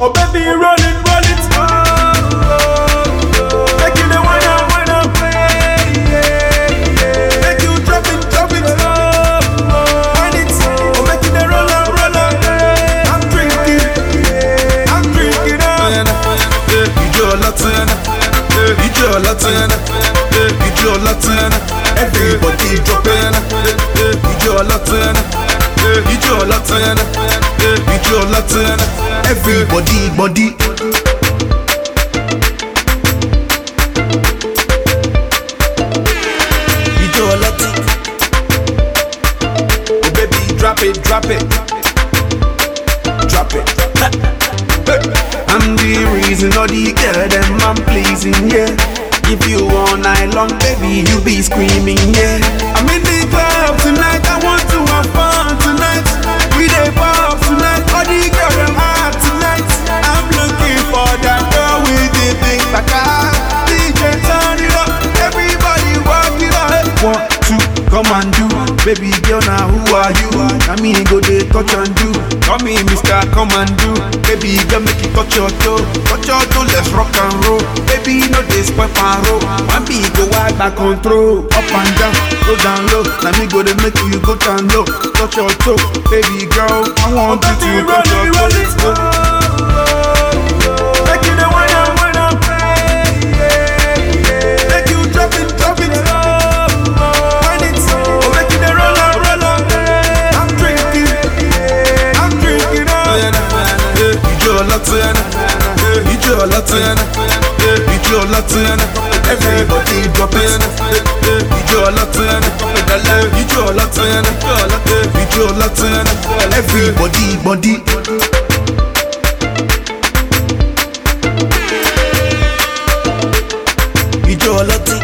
Oh baby, roll it, roll it. Make you the wine up, wine up. Make you drop it, drop it. Wine it. Oh make you the roll up, roll up. I'm drinking up. You Latin, you Latin, you Latin. Everybody dropping. You Latin, you Latin, you Latin. Everybody, body. You Latin. Oh baby, drop it, drop it, drop it. I'm the reason all the girl them I'm pleasing, yeah. If you all night long, baby, you be screaming, yeah. I'm in the club tonight, I want to have fun tonight. We dey pop tonight, all the girls them hot tonight. I'm looking for that girl with the big baka. DJ turn it up, everybody walk it up. 1, 2, come and do. Baby girl, now who are you? I mean, go they touch and do. Call me Mr. Come and do. Baby girl, make it touch your toe. Touch your toe, let's rock and roll. Baby, no they spoil and roll. One beat go wide back control. Up and down, go down low. Now me go to make you go down low. Touch your toe, baby girl. I want you to touch your toe. Make you the wine up, wine up. Make you drop it, drop it. Wine it, oh make you the roll up, roll up. I'm drinking up. You Latin, you Latin, you Latin. Everybody dropping. You Latin, you Latin, you Latin. Everybody, body. You Latin.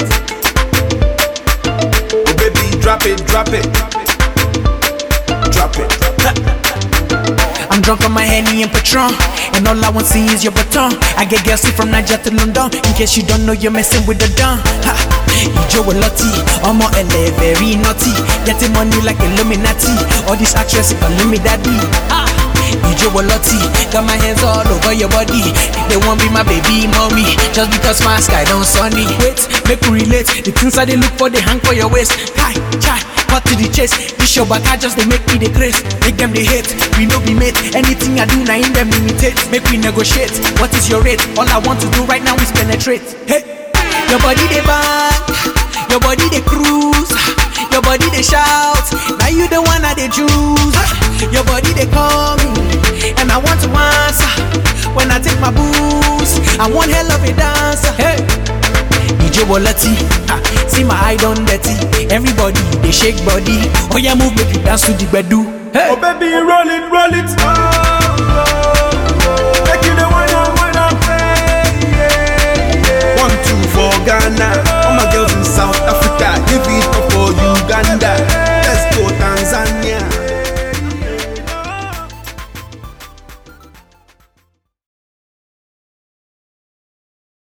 Oh baby, drop it, drop it, drop it. I'm drunk on my Henny and Patron, and all I want to see is your baton. I get girls from Niger to London. In case you don't know, you're messing with the Don. Ijo Lottie, Omo LA, very naughty. Getting money like Illuminati. All these actresses calling me daddy. Ijo Lottie, got my hands all over your body. They won't be my baby mommy, just because my sky don't sunny. Wait, make me relate. The things that they look for, they hang for your waist. Hi, chai. Cut to the chase, this show back I just they make me the grace. Make them they hate, we no be mate. Anything I do now in them imitate. Make we negotiate, what is your rate? All I want to do right now is penetrate. Hey, your body they bang, your body they cruise, your body they shout. Now you the one that they choose. Your body they call me, and I want to answer. When I take my booze, I want hell of a dancer. Hey, Ijo Lottie, see my eye done dirty. Everybody, they shake body. Oh yeah, move, make you dance to the bedu. Hey. Oh baby, roll it, roll it.